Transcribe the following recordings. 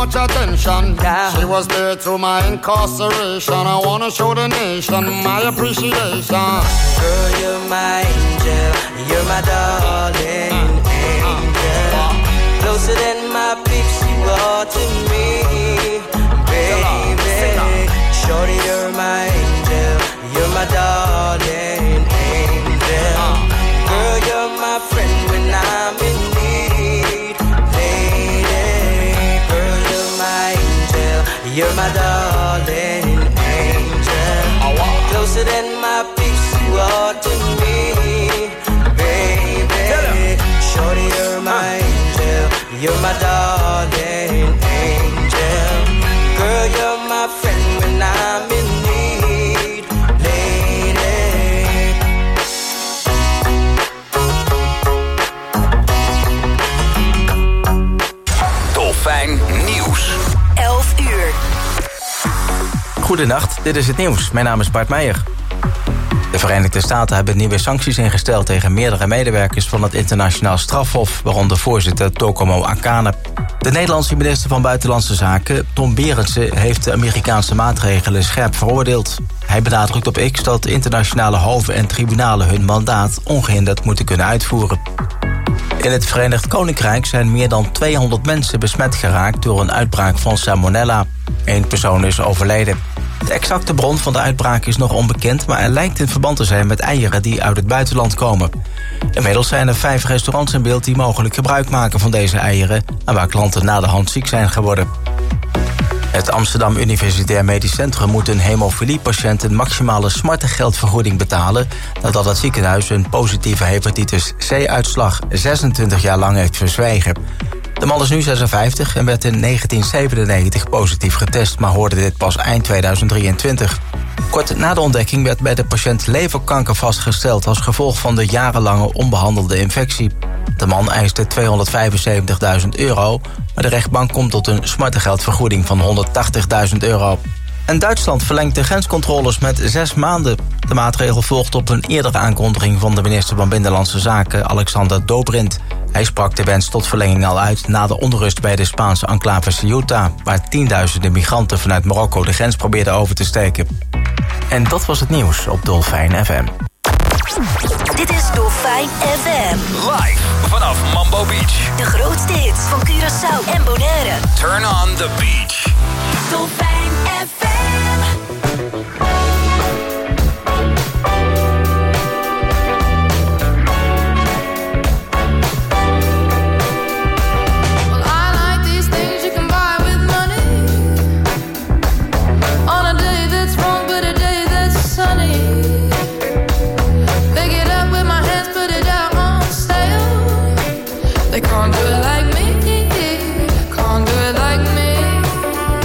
much attention. She was there to my incarceration. I wanna show the nation my appreciation. Girl, you're my angel, you're my darling angel. Closer than my peeps, you are to me, baby. Shorty, you're my angel, you're my darling angel. Girl, you're my friend when I'm in need, lady. Girl, you're my angel, you're my darling angel. Closer than my peeps, you are to me, baby. Shorty, you're my angel, you're my darling angel. Girl, you're my friend when I'm in need, lady. Dolfijn Nieuws. 11 uur. Goedenacht, dit is het nieuws. Mijn naam is Bart Meijer. De Verenigde Staten hebben nieuwe sancties ingesteld tegen meerdere medewerkers van het internationaal strafhof, waaronder voorzitter Tokomo Akane. De Nederlandse minister van Buitenlandse Zaken, Tom Berendsen, heeft de Amerikaanse maatregelen scherp veroordeeld. Hij benadrukt op X dat internationale hoven en tribunalen hun mandaat ongehinderd moeten kunnen uitvoeren. In het Verenigd Koninkrijk zijn meer dan 200 mensen besmet geraakt door een uitbraak van salmonella. 1 persoon is overleden. De exacte bron van de uitbraak is nog onbekend, maar er lijkt in verband te zijn met eieren die uit het buitenland komen. Inmiddels zijn er 5 restaurants in beeld die mogelijk gebruik maken van deze eieren en waar klanten naderhand ziek zijn geworden. Het Amsterdam Universitair Medisch Centrum moet een hemofiliepatiënt een maximale smartengeldvergoeding betalen nadat het ziekenhuis een positieve hepatitis C-uitslag 26 jaar lang heeft verzwijgen. De man is nu 56 en werd in 1997 positief getest, maar hoorde dit pas eind 2023. Kort na de ontdekking werd bij de patiënt leverkanker vastgesteld als gevolg van de jarenlange onbehandelde infectie. De man eiste €275.000, maar de rechtbank komt tot een smartengeldvergoeding van €180.000. En Duitsland verlengt de grenscontroles met 6 maanden. De maatregel volgt op een eerdere aankondiging van de minister van Binnenlandse Zaken, Alexander Dobrindt. Hij sprak de wens tot verlenging al uit na de onrust bij de Spaanse enclave Ceuta, waar tienduizenden migranten vanuit Marokko de grens probeerden over te steken. En dat was het nieuws op Dolfijn FM. Dit is Dolfijn FM. Live vanaf Mambo Beach. De grootste hits van Curaçao en Bonaire. Turn on the beach. Dolfijn FM. They can't do it like me, can't do it like me.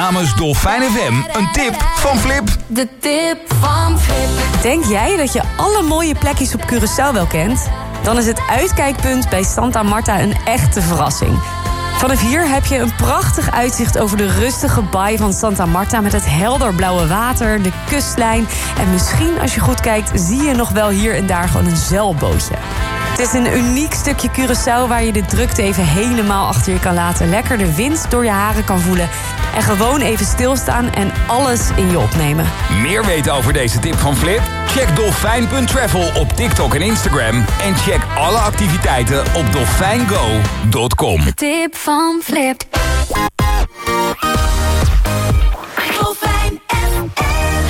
Namens Dolfijn FM een tip van Flip. De tip van Flip. Denk jij dat je alle mooie plekjes op Curaçao wel kent? Dan is het uitkijkpunt bij Santa Marta een echte verrassing. Vanaf hier heb je een prachtig uitzicht over de rustige baai van Santa Marta met het helderblauwe water, de kustlijn. En misschien, als je goed kijkt, zie je nog wel hier en daar gewoon een zeilbootje. Het is een uniek stukje Curaçao waar je de drukte even helemaal achter je kan laten. Lekker de wind door je haren kan voelen. En gewoon even stilstaan en alles in je opnemen. Meer weten over deze tip van Flip? Check dolfijn.travel op TikTok en Instagram. En check alle activiteiten op dolfijngo.com. De tip van Flip. Dolfijn FM.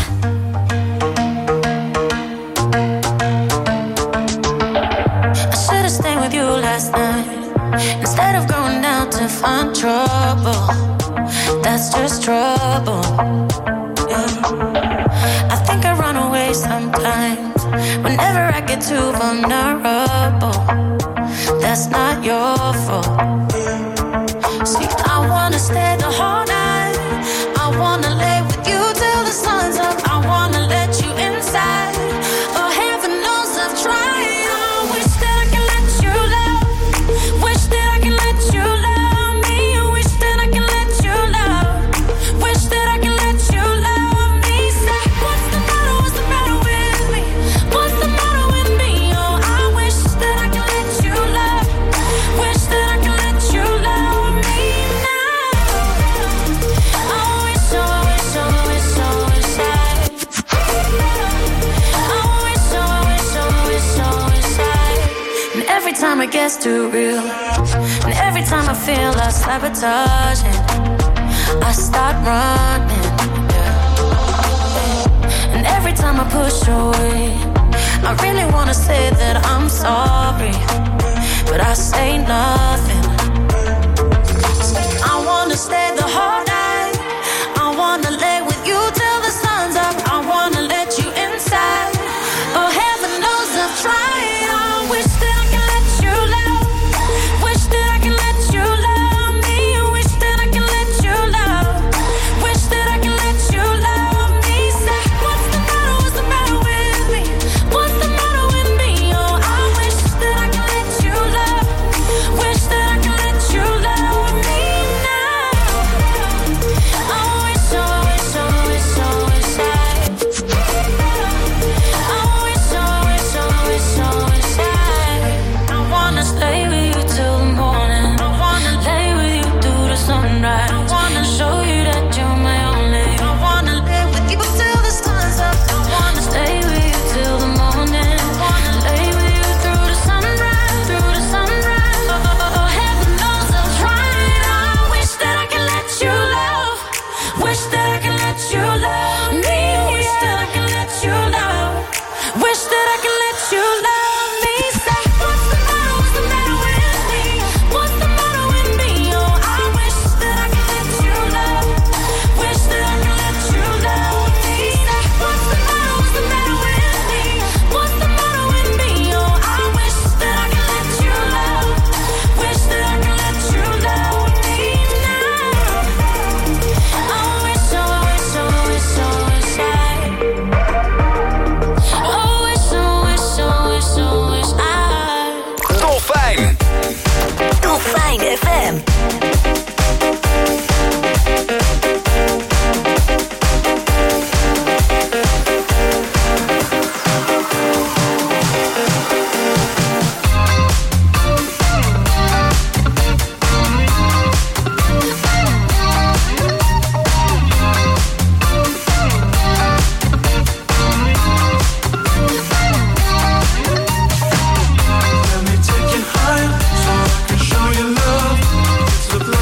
I should've stayed with you last night instead of going down to find trouble. That's just trouble. Yeah. I think I run away sometimes whenever I get too vulnerable. That's not your fault. See, I wanna stay the whole night. I wanna lay with you till the sun's up. I wanna let you inside. Oh, heaven knows I've tried. I wish that I can let you love. Wish that I can let you love me. Wish that I can let you love. Wish that I can let you love me. Say, what's the matter? What's the matter with me? What's the matter with me? Oh, I wish that I can let you love. Wish that I can let you love me now. I wish, I wish, I wish, I wish I. I wish, I wish, I wish, I wish I. And every time it gets too real, and every time I feel I sabotage it, I start running. Yeah. And every time I push away, I really wanna say that I'm sorry, but I say nothing. I wanna stay the whole night. I wanna lay with you till the sun's up. I wanna let you inside. Oh, heaven knows I've tried. I wish that I can let you love. Wish that I can let you love me. Wish that I can let you love. Wish that I can let you love me. Say, what's the matter? What's the matter with me? What's the matter with me? Oh, I wish that I can let you love. Wish that I can let you love me now. I wish, I wish, I wish, I wish I. I wish, I wish, I wish, I wish I wanna stay with you till the morning. I wanna lay with you through the sunrise. I wanna show you that you're my only. I wanna lay with you till the sun's up. I wanna stay with you till the morning. I wanna lay with you through the sunrise, through the sunrise. Oh, heaven knows I've tried. I wish that I can let you love. Wish that I can let you love me. Wish that I can let you love. Wish that I can let you love me. Say, what's the matter? What's the matter with me? What's the matter with me? Oh, I wish that I can let you love. Wish that I can let you love me. Say, what's the matter? What's the matter with me? What's the matter with me? Oh, I wish that I can let you love. Wish that I can let you love me now. I wish, I wish, I wish, I wish I. Oh, wish, I wish, I wish, I wish I. Dolfijn. Dolfijn FM. Let me take you higher so I can show you love. It's a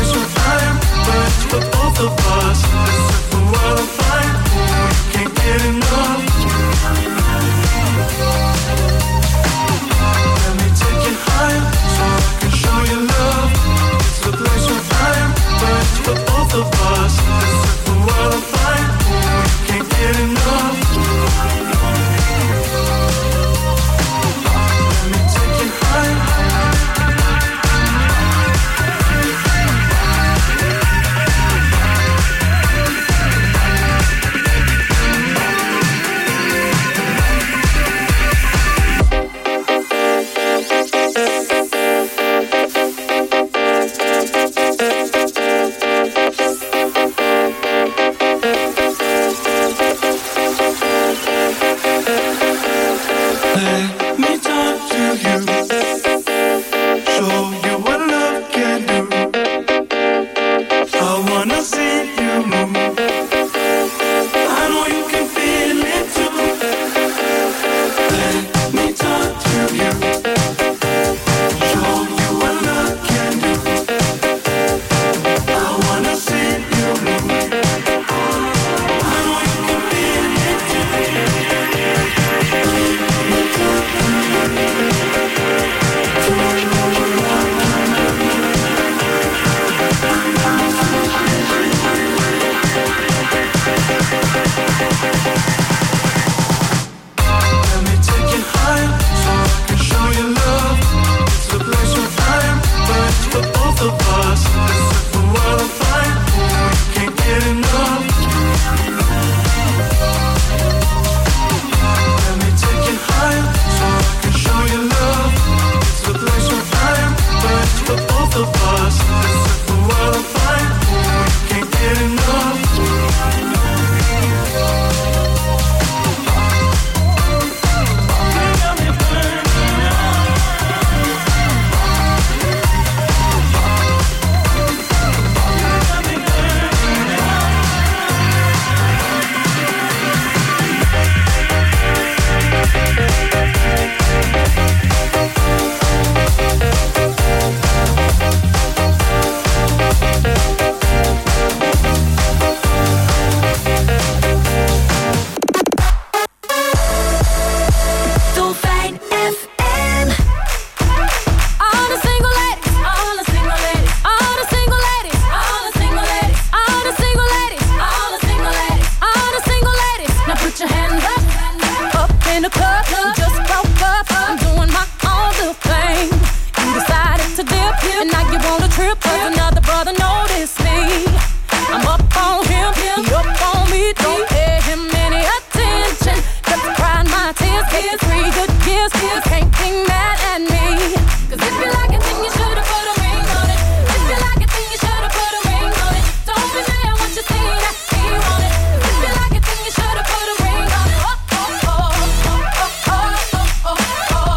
brother notice me. I'm up on him, he up on me. Don't pay him any attention. Just crying my tears, get 3 good years. Can't be mad at me. Cause if you like it, then you should've put a ring on it. If you like it, then you should've put a ring on it. Don't be mad once you see that he want it. If you like it, then you should've put a ring on it. Oh, oh, oh, oh, oh, oh, oh, oh, oh.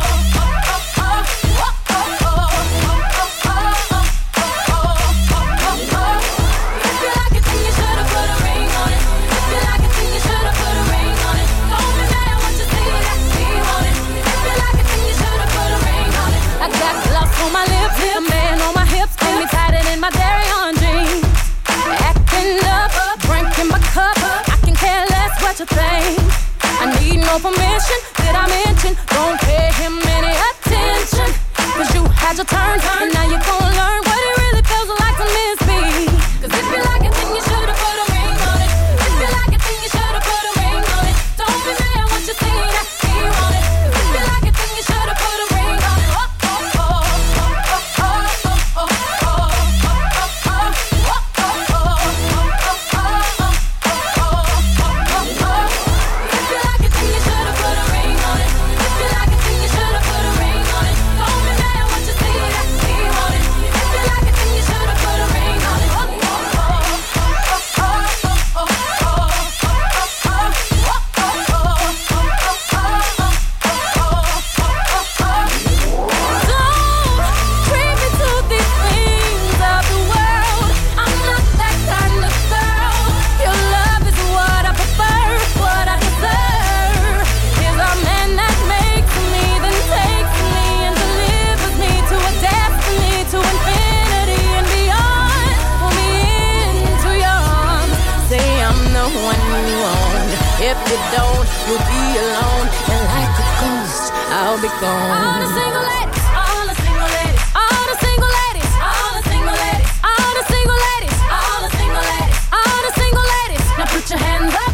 On my lips, a man on my hips, hold me tighter than my dairy on jeans. Acting up, drinking my cup, I can care less what you think. I need no permission, did I mention? Don't pay him any attention. Cause you had your turn, and now you're gonna learn what it really feels like to miss me. Cause if you like it, then you should've put a ring on it. If you like it, then you should've put a ring on it. Don't be mad once you see that he want it. If you like it, then you should've put a ring on it. Oh, oh, oh. If you don't, you'll be alone. And like a ghost, I'll be gone. All the single ladies, all the single ladies, all the single ladies, all the single ladies, all the single ladies, all the single ladies, all the single ladies. Now put your hands up.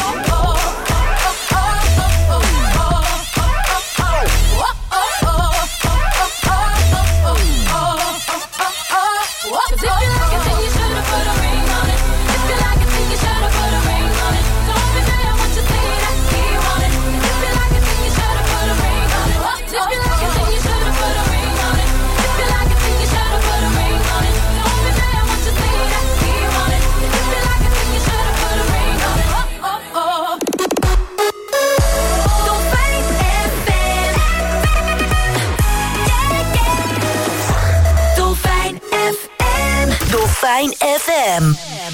Dolfijn FM.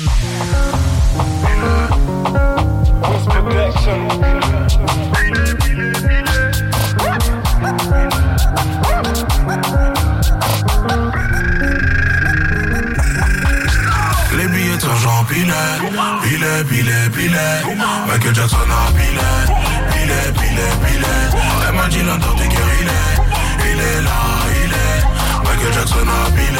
Les billets d'argent pilet, Michael Jackson a pilet, elle m'a dit l'endort de guerre, il est là, Michael Jackson a pilet.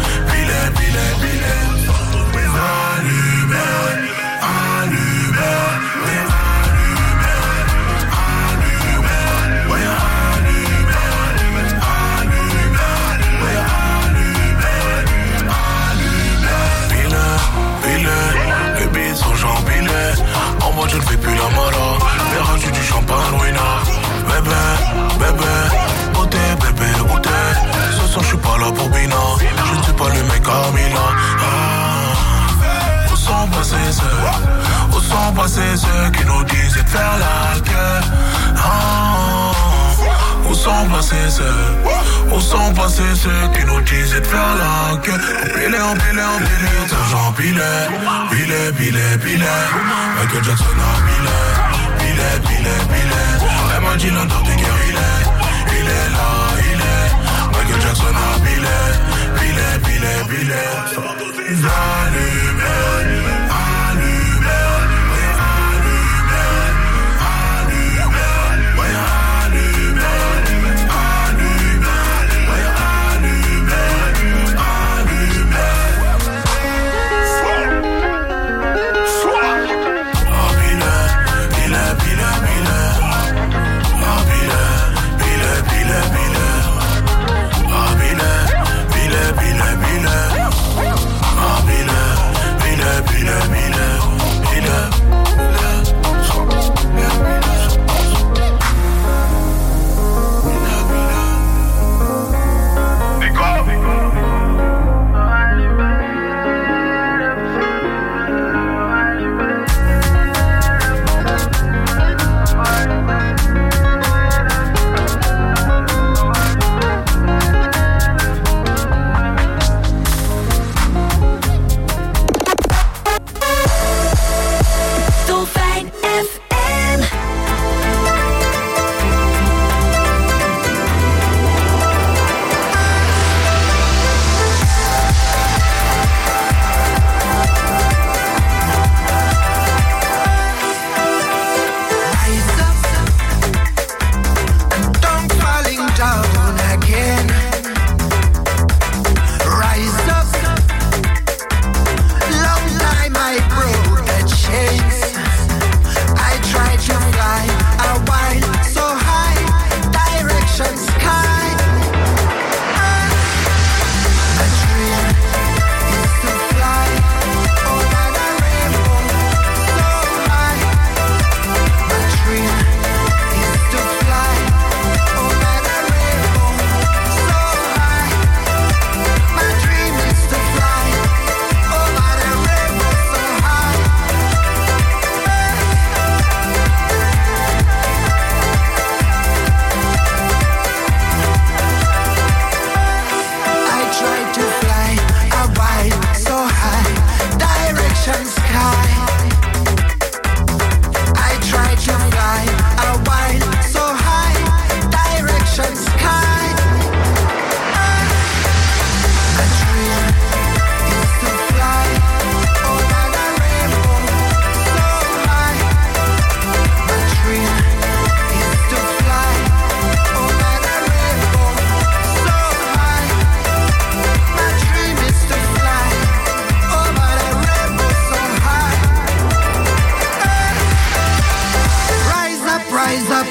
Les billets sont j'empilés. En mode je ne fais plus la mala. Mais rajoute du champagne, ruina. Bébé, goûter. Ce soir je suis pas là pour Bina. Je ne suis pas le mec à Milan. Où sont passés ceux qui nous disaient de faire la gueule? Où sont passés ceux qui nous disaient de faire la gueule? Empilé, d'argent pilé. Michael Jackson a pilé. Elle m'a dit l'endort de guerre, il est là, Michael Jackson a pilé.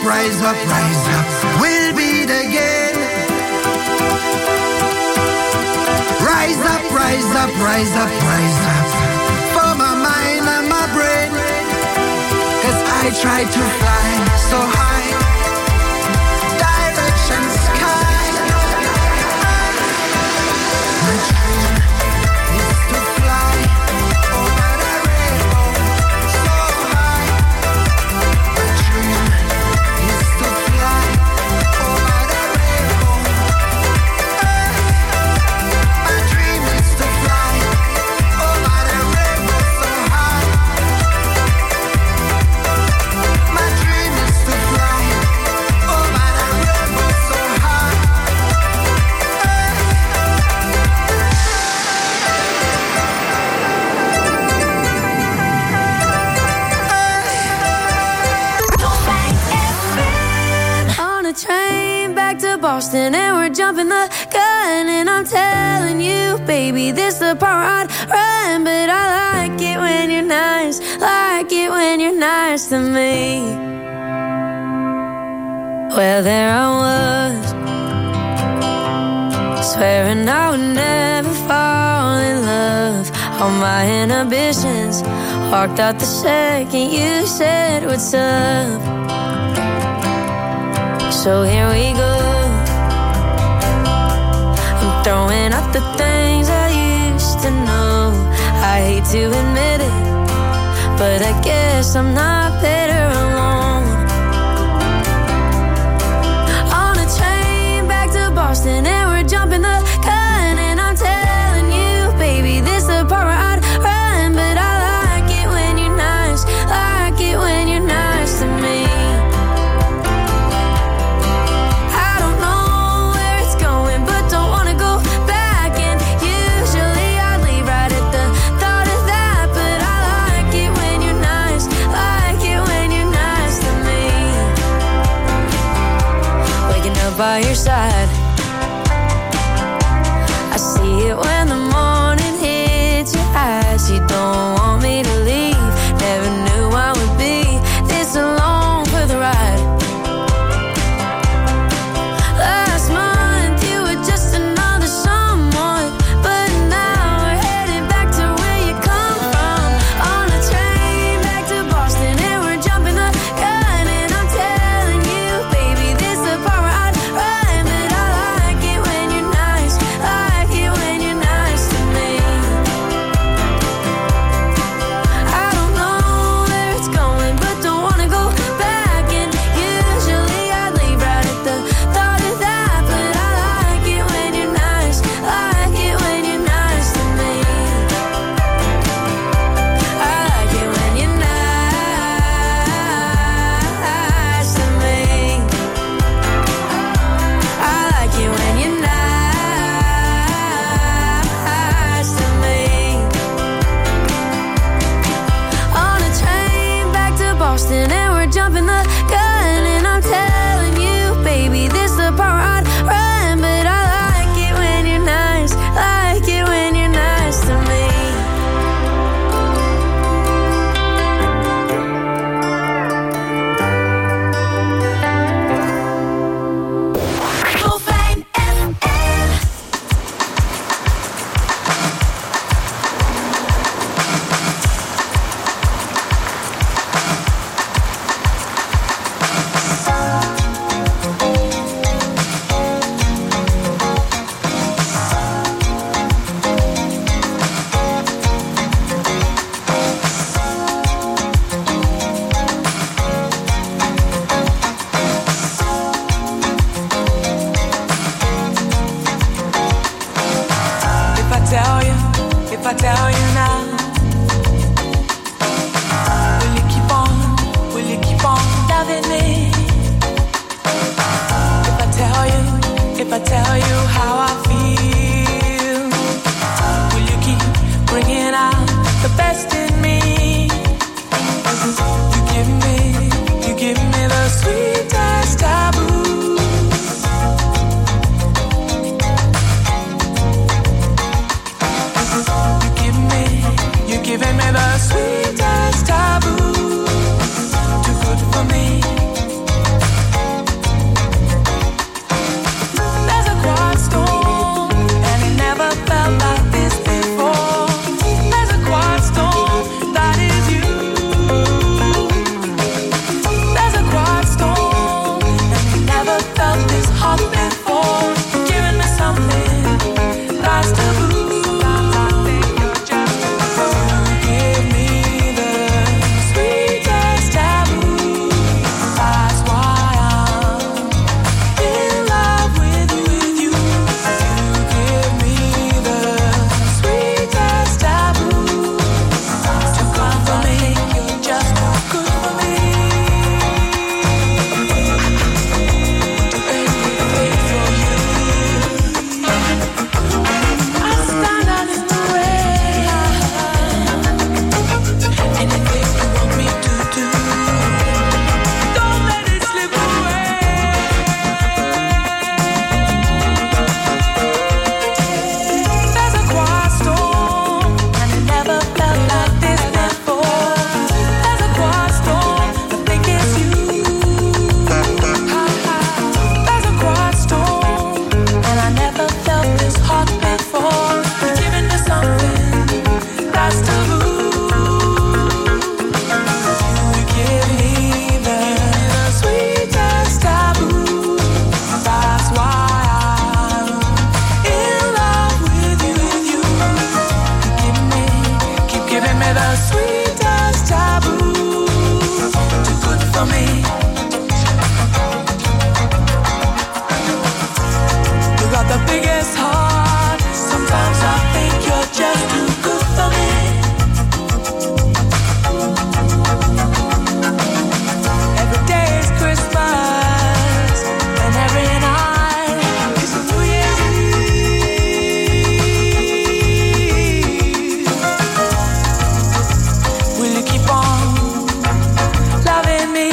rise up, rise up. We'll beat again. Rise up, rise up, rise up, rise up. For my mind and my brain. 'Cause I tried to fly so high. Direction sky. My dream is to fly over the rainbow so high. My dream is to fly over the rainbow. My dream is to fly over the rainbow so high. My dream is to fly over the rainbow so high. On a train back to Boston and we're jumping the gun and I'm telling you, baby, this the part I'd run, but I like it when you're nice, like it when you're nice to me. Well, there I was, swearing I would never fall in love. All my inhibitions walked out the second you said what's up. So here we go. I'm throwing out the things I used to know. I hate to admit it, but I guess I'm not better alone. On a train back to Boston and we're jumping the gun and I'm telling you, baby, this the part where I'd run, but I like it when you're nice, like it when you're nice to me. I don't know where it's going, but don't wanna go back. And usually I leave right at the thought of that, but I like it when you're nice, like it when you're nice to me. Waking up by your side, I see it when the morning hits your eyes. You don't want me to leave, never knew I would be this alone for the ride. Last month you were just another someone, but now we're heading back to where you come from. On a train back to Boston and we're jumping the gun and I'm telling you, baby, this the part where I'd run, but I like it when you're nice, like it when you're nice to me. I don't know where it's going, but don't wanna go back. And usually I leave right at the thought of that, but I like it when you're nice, like it when you're nice to me. I like it when you're nice to me. I like it when you're nice to me. On a train back to Boston and we're jumping the gun and I'm telling you, baby, this the part where I'd run, but I like it when you're nice, like it when you're nice to me. Dolfijn FM. If I tell you now, will you keep on loving me? If I tell you how I feel, will you keep bringing out the best in me? You give me the sweetest taboo. You're giving me the sweetest taboo. Too good for me. sweet as taboo. Too good for me. You got the biggest heart. Sometimes I think you're just too good for me. Every day is Christmas, and every night is New Year's Eve. Will you keep on loving me?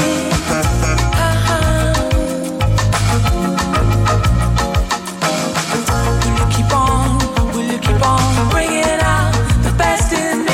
Will you keep on bringing out the best in me?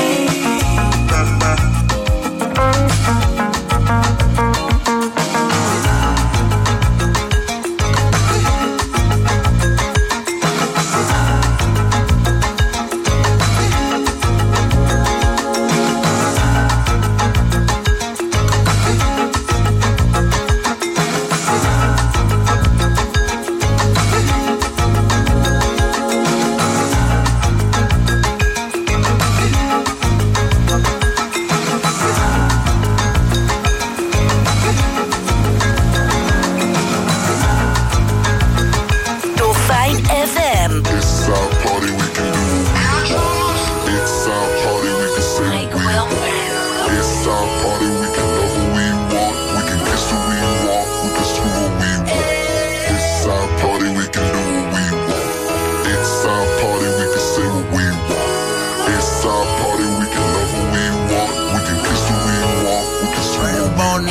Dolfijn FM. It's our party, we can do what we want. It's our party, we can say what we want. It's our party, we can love what we want. We can kiss what we want. We can screw what we want. It's our party, we can do what we want. It's our party, we can say what we want. It's our party, we can love what we want. We can kiss what we want. We can screw what we want.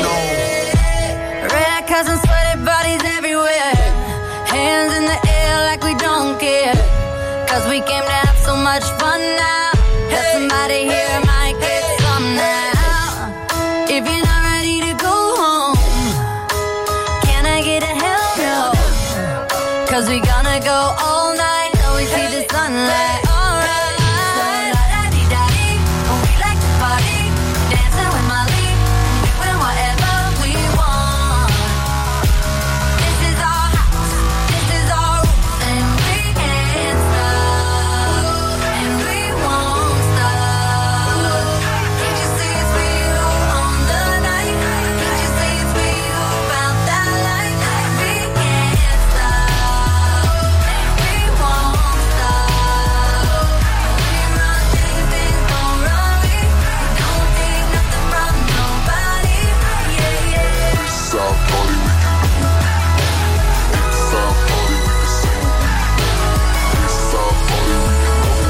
Red cousins, sweaty bodies everywhere. Hands in the air like we don't care. Cause we came to have so much fun now. Have somebody here might get some now. If you're not ready to go home, can I get a hell no? Cause we gonna go all night till we see the sunlight. Alright. La-da-dee-da-dee. We like to party. Dancing with Molly. Doing whatever we want. This is our house. This is our rules. And we can't stop. And we won't stop. Can't you see it's real on the night? Can't you see it's real about that life? We can't stop. And we won't stop. We run things, things don't run me. Don't take nothing from nobody. Yeah, yeah. It's our party, we can do what we want. It's our party, we can say what we want. It's our party, we can love what we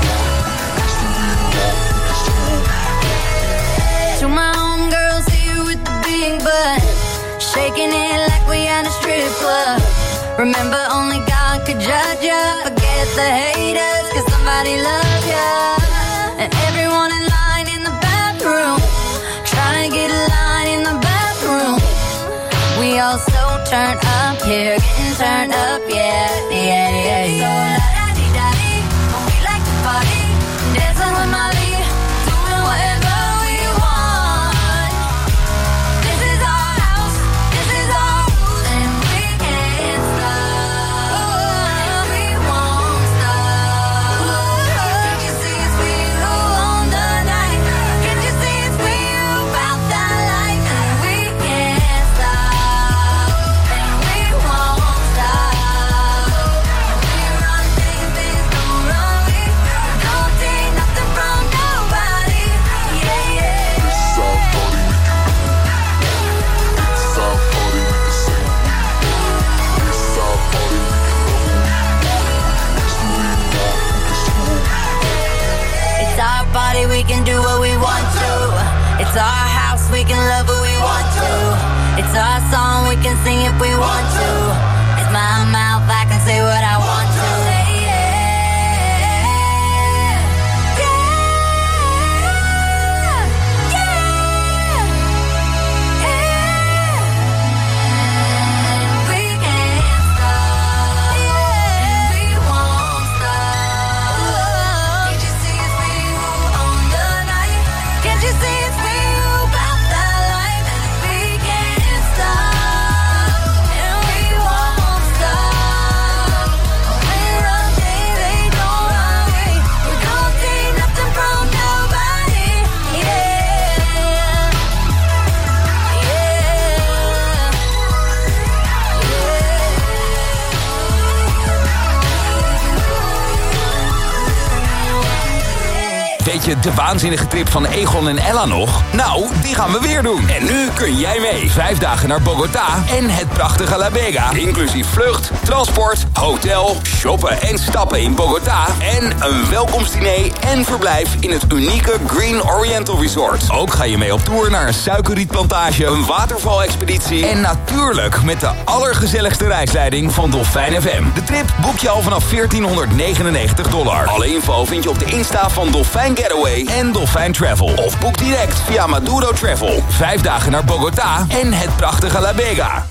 want. We can kiss what we want. We can screw what we want. To my homegirls here with the big butt, shaking it like we at a strip club. Remember, only God could judge ya. Forget the haters, cause somebody loves ya. And everyone in line in the bathroom, trying to get a line in the bathroom. We all so turned up here, getting turned up, yeah, yeah, yeah, yeah. So la-da-dee-da-dee, we like to party, dancing with Molly, doing whatever we want. This is our house, this is our rules, and we can't stop. We won't stop. Can't you see it's real on the night? Can't you see it's real about that life? And we can't stop, and we won't stop. We run things, things don't run me. Don't take nothing from nobody. Yeah, yeah. It's our party, we can do what we want. It's our party, we can say what we want. It's our party, we can love what we want. We can kiss what we want. We can screw what we want. It's our body, we can do what we want to. It's our house, we can love who we want to. It's our song, we can sing if we want to. It's my mouth, I can say what I want to. We can't stop, and we won't stop. Can't you see it's real on the night? Can't you see it's real about that life? And we can't stop, and we won't Weet je de waanzinnige trip van Egon en Ella nog? Nou, die gaan we weer doen. En nu kun jij mee. 5 dagen naar Bogota en het prachtige La Vega. Inclusief vlucht, transport, hotel, shoppen en stappen in Bogota. En een welkomstdiner en verblijf in het unieke Green Oriental Resort. Ook ga je mee op tour naar een suikerrietplantage, een watervalexpeditie. En natuurlijk met de allergezelligste reisleiding van Dolfijn FM. De trip boek je al vanaf $1499. Alle info vind je op de Insta van Dolfijn Getaway en Dolfijn Travel. Of boek direct via Maduro Travel. 5 dagen naar Bogota en het prachtige La Vega.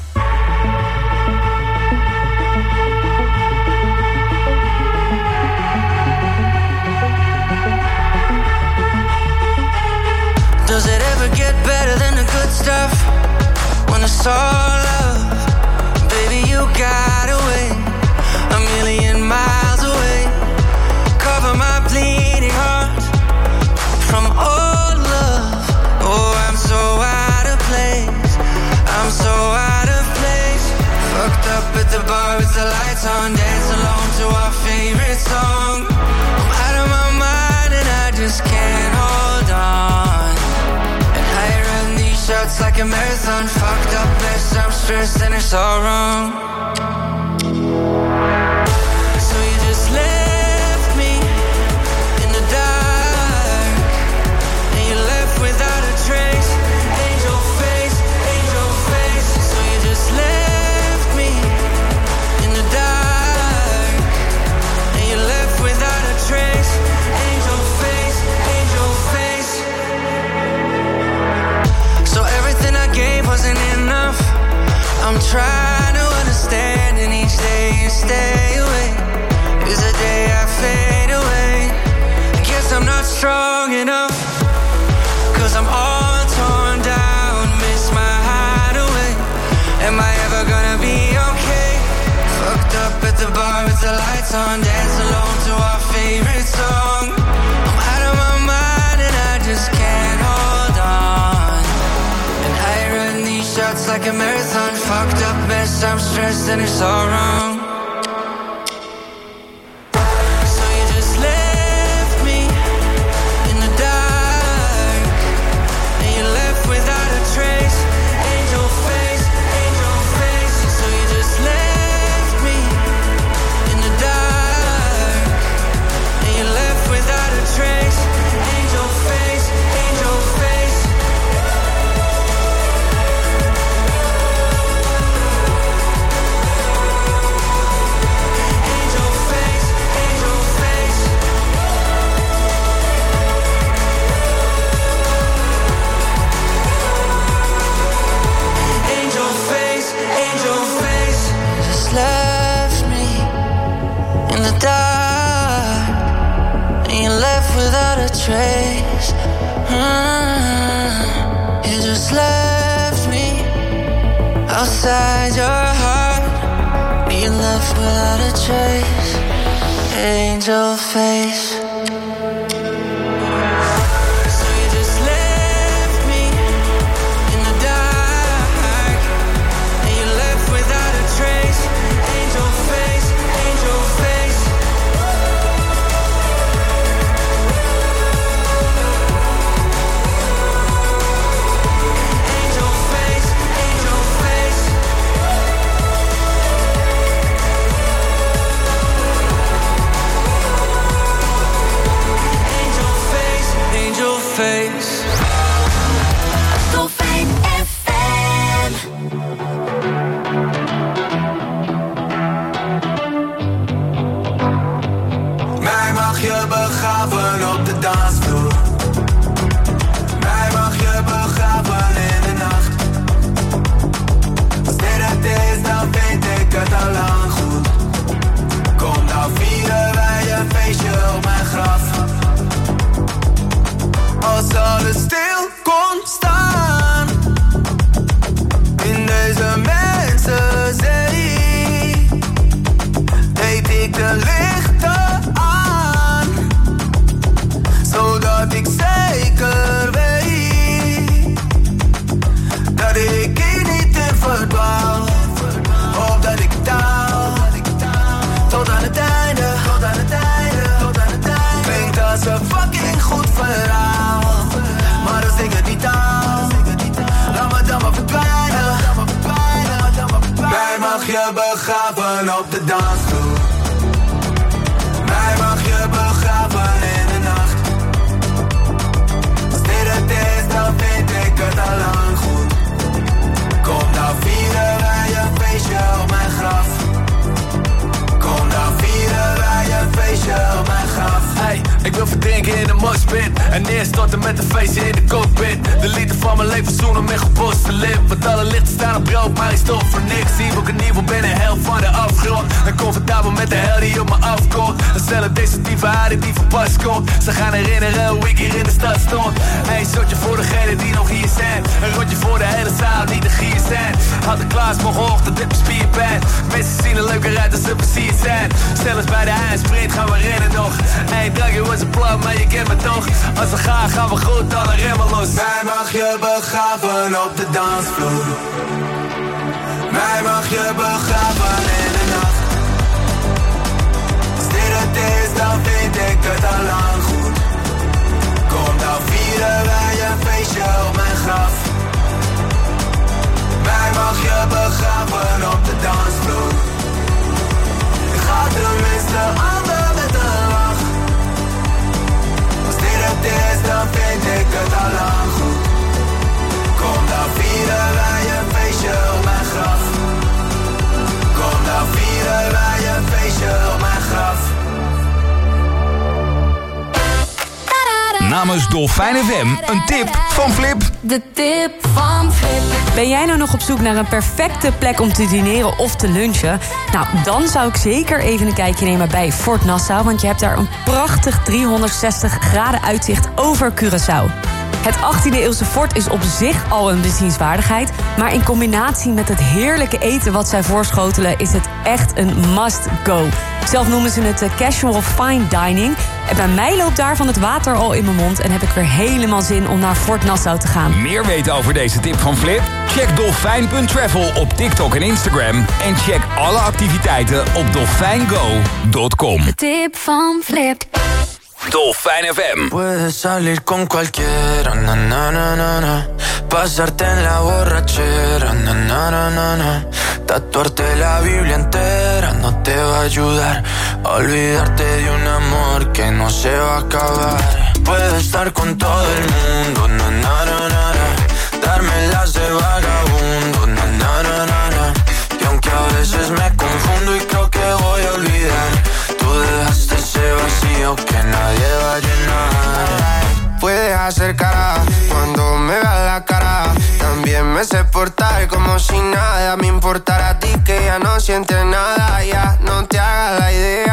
Does it ever get better than the good stuff? When it's all love, baby, you got away, a million miles away. Cover my bleeding heart from all love. Oh, I'm so out of place, I'm so out of place. Fucked up at the bar with the lights on, dance alone to our favorite song. I'm out of my mind and I just can't hold on. And I run these shots like a marathon. Fucked up mess, I'm stressed and it's all wrong. So you just left me in the dark, and you left without a trace. Angel face, angel face. So you just left me in the dark, and you left without a trace. Angel face, angel face. So everything I gave wasn't enough. I'm trying to understand, and each day you stay away is the day I fade away. I guess I'm not strong enough, 'cause I'm all torn down, miss my hideaway. Am I ever gonna be okay? Fucked up at the bar with the lights on, dance alone to our favorite song. I'm out of my mind and I just can't hold on. And I run these shots like a marathon. Fucked up mess, I'm stressed and it's all wrong. So you just left me in the dark, and you left without a trace. Angel face, angel face. So you just left me in the dark, and you left without a trace. Angel face, angel face. Angel face, angel face. Angel face, angel face. Just left me in the dark, and you left without a trace. You just left me outside your heart, and you left without a trace. Angel face. So you just left me in the dark, and you left without a trace. Angel face, angel face. Angel face, angel face. Angel face, angel face. Dolfijn FM. Mij mag je begraven op de dansvloer. Mij mag je begraven in de nacht. Als dit het is, dan weet ik het al lang goed. Kom dan vieren wij een feestje op mijn graf. Als alles stil kon staan in deze mensenzee, deed ik de lichten aan, zodat ik zeker weet dat ik hier niet in verdwaal, of dat ik daal tot aan het einde, tot aan het einde, tot aan het einde. Klinkt als een fucking goed je begraven op de dansvloer. Mij mag je begraven in de nacht. Als dit het is, dan vind ik het al lang goed. Kom dan vieren wij een feestje op mijn graf. Kom dan vieren wij een feestje op mijn graf. Hey, ik wil verdrinken in de moshpit en neerstorten met een feestje in de cockpit. De liefde van mijn leven zoenen met geposte lip. Want alle lichten staan op rood, maar ik stop voor niks. Zie ook een niveau ben een hel van de afgrond. En comfortabel met de hel die op me afkomt. Een cellen destructieve aarde die van pas komt. Ze gaan herinneren hoe ik hier in de stad stond. Een shotje voor degenen die nog hier zijn. Een rondje voor de hele zaal die de gier zijn. Had de Klaas morgenochtend dit mijn spierpijn. Mensen zien er leuker uit als ze precies zijn. Zelfs bij de eindsprint gaan we rennen nog. Eén drankje was een plan, maar je kent me toch. Als we gaan we goed, dan remmen los. Mij mag je begraven op de dansvloer. Mij mag je begraven in de nacht. Als dit het is, dan vind ik het al lang goed. Kom dan vieren wij een feestje op mijn graf. Mij mag je begraven op de dansvloer. Ik ga tenminste ander met een lach. Als dit het is, dan vind ik het al lang goed. Kom dan vieren wij een feestje op mijn graf. Kom dan vieren wij een feestje op mijn graf. Namens Dolfijn FM, een tip van Flip. De tip van Flip. Ben jij nou nog op zoek naar een perfecte plek om te dineren of te lunchen? Nou, dan zou ik zeker even een kijkje nemen bij Fort Nassau. Want je hebt daar een prachtig 360 graden uitzicht over Curaçao. Het 18e eeuwse fort is op zich al een bezienswaardigheid. Maar in combinatie met het heerlijke eten wat zij voorschotelen is het echt een must-go. Zelf noemen ze het casual fine dining. En bij mij loopt daarvan het water al in mijn mond en heb ik weer helemaal zin om naar Fort Nassau te gaan. Meer weten over deze tip van Flip? Check dolfijn.travel op TikTok en Instagram. En check alle activiteiten op dolfijngo.com. De tip van Flip. Dolfijn FM. Puedes salir con cualquiera, na na na na na. Pasarte en la borrachera, na na na na na. Tatuarte la Biblia entera no te va a ayudar. Olvidarte de un amor que no se va a acabar. Puedes estar con todo el mundo, na na na na na. Darme las de vagabundo, na na na na na. Y aunque a veces me confundo y creo que voy a olvidar, tú dejaste ese vacío que nadie va a llenar. Puedes hacer cara cuando me veas la cara. También me sé portar como si nada me importara a ti que ya no sientes nada. Ya no te hagas la idea.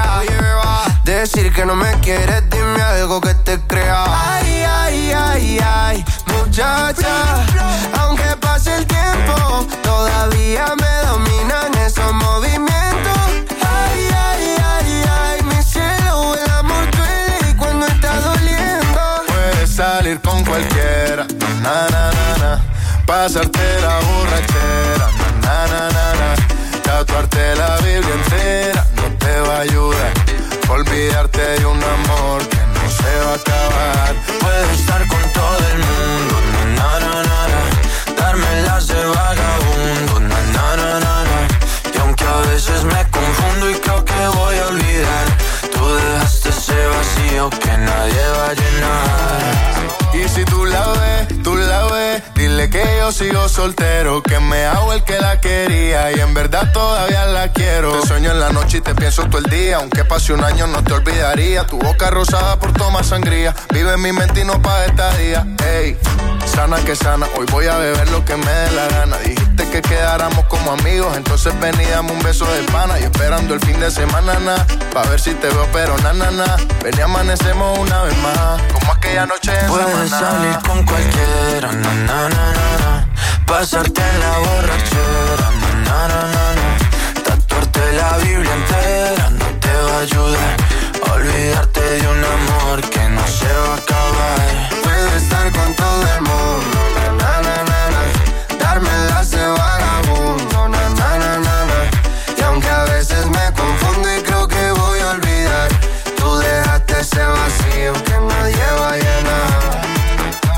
Decir que no me quieres, dime algo que te crea. Ay, ay, ay, ay, muchacha. Aunque pase el tiempo, todavía me dominan esos movimientos. Ay, ay, ay, ay, mi cielo, el amor duele y cuando está doliendo. Puedes salir con cualquiera, na na na na. Pasarte la borrachera, na na na na. Tatuarte la Biblia entera no te va a ayudar. Olvidarte de un amor que no se va a acabar. Puedes estar con todo el mundo, na na na na. Darme las de vagabundo, na na na na na. Y aunque a veces me confundo y creo que voy a olvidar, tú dejaste ese vacío que nadie va a llenar. Y si tú la ves, dile que yo sigo soltero, que me hago el que la quería y en verdad todavía la quiero. Te sueño en la noche y te pienso todo el día, aunque pase un año no te olvidaría. Tu boca rosada por tomar sangría, vive en mi mente y no pa' esta día. Ey, sana que sana, hoy voy a beber lo que me dé la gana. Dijiste que quedáramos como amigos, entonces ven y dame un beso de pana. Y esperando el fin de semana, na, pa' ver si te veo pero na na na. Ven y amanecemos una vez más, como aquella noche en Puedes salir con cualquiera, na na na na na. Pasarte en la borrachera, na na na na na. Tatuarte la Biblia entera no te va a ayudar. Olvidarte de un amor que no se va a acabar. Puedo estar con todo el mundo, na na na na. Darme las de vagabundo, na na na na na. Y aunque a veces me confundo y creo que voy a olvidar, tú dejaste ese vacío que nadie va a llenar. ¿Cómo estás?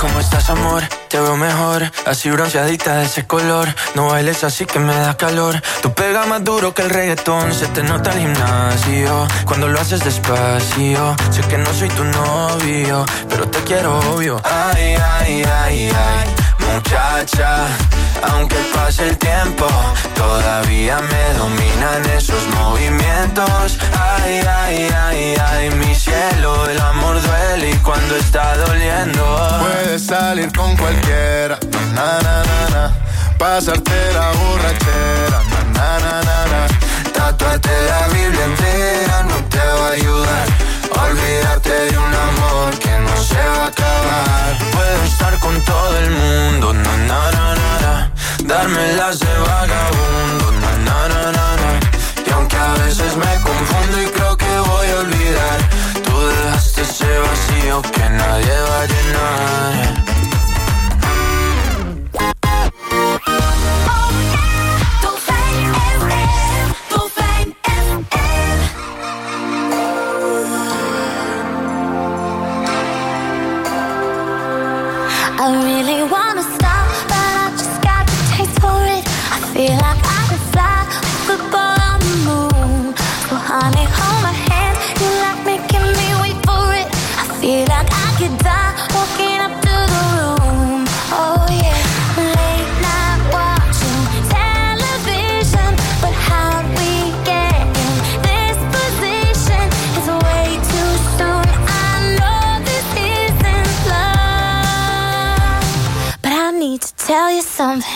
amor, te veo mejor, así bronceadita de ese color. No bailes así que me da calor. Tú pegas más duro que el reggaetón, se te nota el gimnasio cuando lo haces despacio. Sé que no soy tu novio, pero te quiero obvio. Ay, ay, ay, ay, muchacha, aunque pase el tiempo, todavía me dominan esos movimientos. Ay, ay, ay, ay, mi cielo, el amor duele y cuando está doliendo. Puedes salir con cualquiera, na, na, na, na. Pasarte la borrachera, na, na, na, na. Tatuarte la Biblia entera no te va a ayudar. Olvídate de un amor que no se va a acabar. Puedo estar con todo el mundo, na, na, na, na, na. Dármelas de vagabundo, na, na, na, na, na. Y aunque a veces me confundo y creo que voy a olvidar, tú dejaste ese vacío que nadie va a llenar. I really wanna stop, but I just got the taste for it. I feel like I could fly with the ball on the moon. So honey, hold my hand, you like making me wait for it. I feel like I could die walking up to the room. Oh yeah, late night watching television, but how'd we get in this position? It's way too soon. I know this isn't love, but I need to tell you something.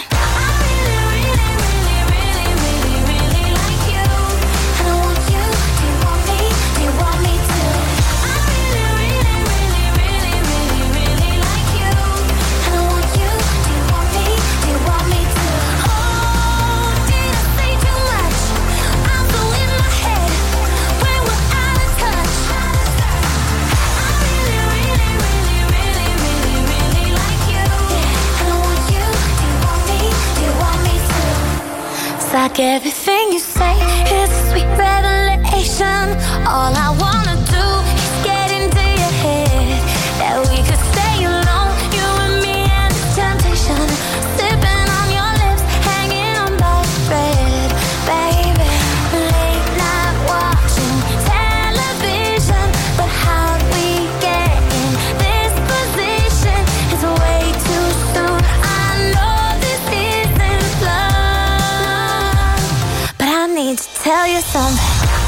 Like everything you say is a sweet revelation. All I wanna do is get into your head. That we could stay alone, you and me and the temptation. Sipping on your lips, hanging on by a thread. Baby, late night watching television, but how'd we get in this position? It's way too soon. I know this isn't love, but I need to tell you something.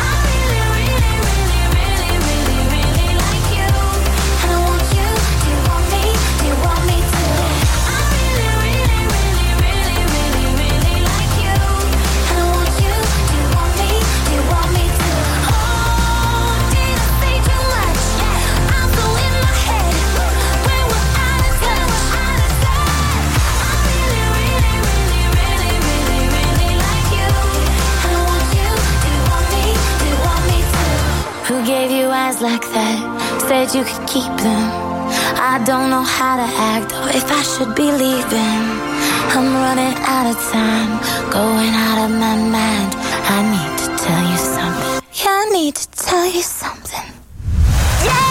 Who gave you eyes like that? Said you could keep them. I don't know how to act or if I should be leaving. I'm running out of time, going out of my mind. I need to tell you something. Yeah, I need to tell you something. Yeah!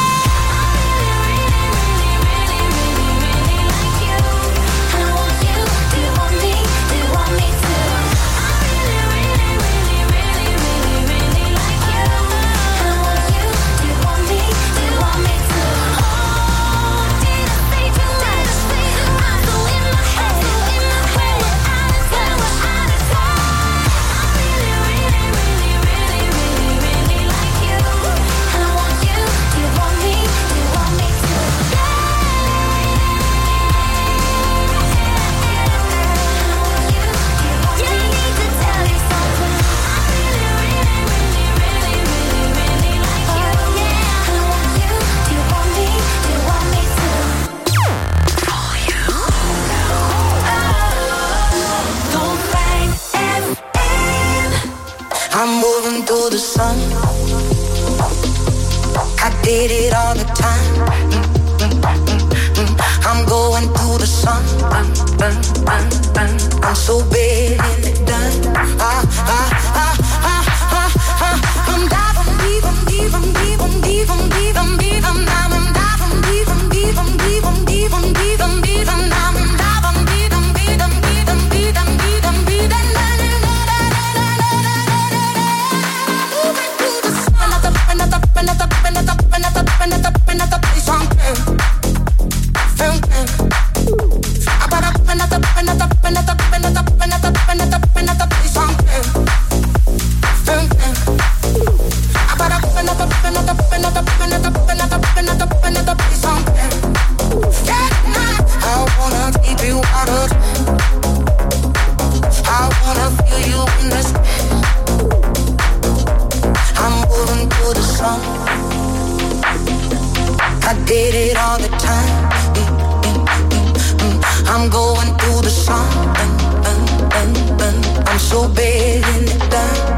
go bed in the dark.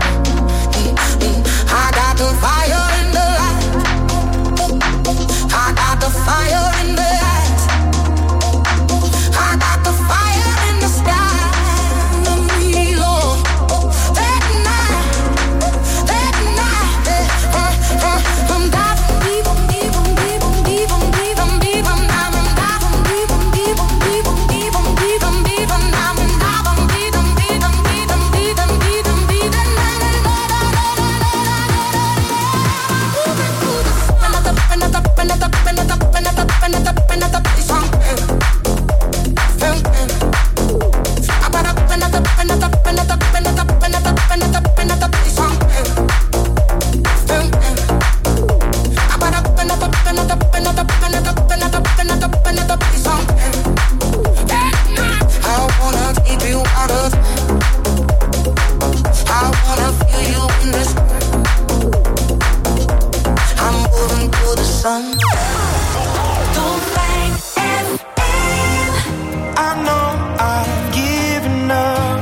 I got the fire in the light. I got the fire in the light. I got the fire in the sky. Lord, that night, I'm diving deep, deep, deep, deep, deep, deep, I'm diving deep, deep, deep, deep, deep, deep, I'm diving deep, deep, deep, deep, deep, deep, I wanna keep you out of. I wanna feel you in this. I'm moving to the sun. I know I've given up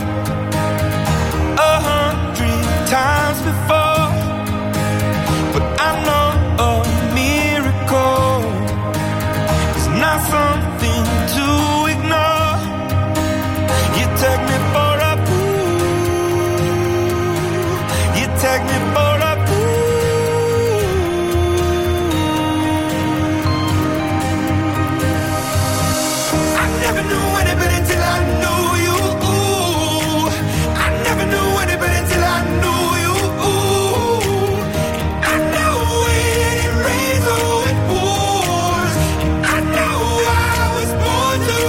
100 times before, but I know a miracle is not something to ignore. You take me for a fool. You take me for a fool. I never knew anybody till I knew you. I never knew anybody till I knew you. I know when it rains or it pours. I know I was born to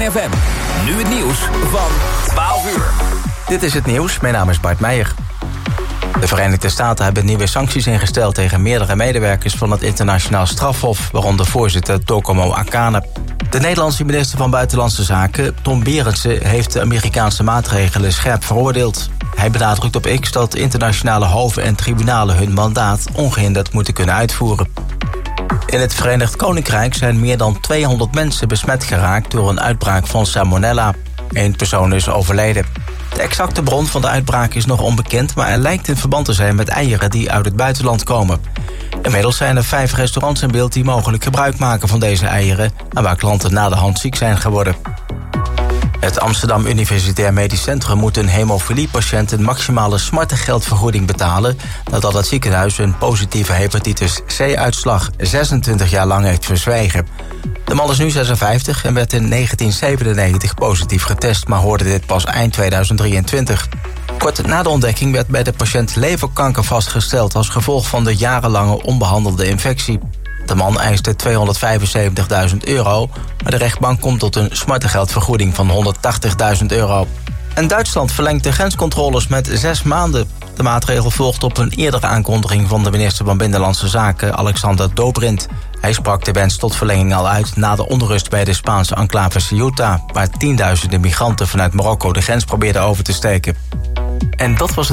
Fijn FM. Nu het nieuws van 12 uur. Dit is het nieuws, mijn naam is Bart Meijer. De Verenigde Staten hebben nieuwe sancties ingesteld tegen meerdere medewerkers van het internationaal strafhof, waaronder voorzitter Tokomo Akane. De Nederlandse minister van Buitenlandse Zaken, Tom Berendsen, heeft de Amerikaanse maatregelen scherp veroordeeld. Hij benadrukt op X dat internationale hoven en tribunalen hun mandaat ongehinderd moeten kunnen uitvoeren. In het Verenigd Koninkrijk zijn meer dan 200 mensen besmet geraakt door een uitbraak van salmonella. 1 persoon is overleden. De exacte bron van de uitbraak is nog onbekend, maar er lijkt in verband te zijn met eieren die uit het buitenland komen. Inmiddels zijn er 5 restaurants in beeld die mogelijk gebruik maken van deze eieren en waar klanten na de hand ziek zijn geworden. Het Amsterdam Universitair Medisch Centrum moet een hemofiliepatiënt een maximale smartengeldvergoeding betalen nadat het ziekenhuis een positieve hepatitis C-uitslag 26 jaar lang heeft verzwijgen. De man is nu 56 en werd in 1997 positief getest, maar hoorde dit pas eind 2023. Kort na de ontdekking werd bij de patiënt leverkanker vastgesteld als gevolg van de jarenlange onbehandelde infectie. De man eiste €275.000, maar de rechtbank komt tot een smartengeldvergoeding van €180.000. En Duitsland verlengt de grenscontroles met 6 maanden. De maatregel volgt op een eerdere aankondiging van de minister van Binnenlandse Zaken, Alexander Dobrindt. Hij sprak de wens tot verlenging al uit na de onrust bij de Spaanse enclave Ceuta, waar tienduizenden migranten vanuit Marokko de grens probeerden over te steken. En dat was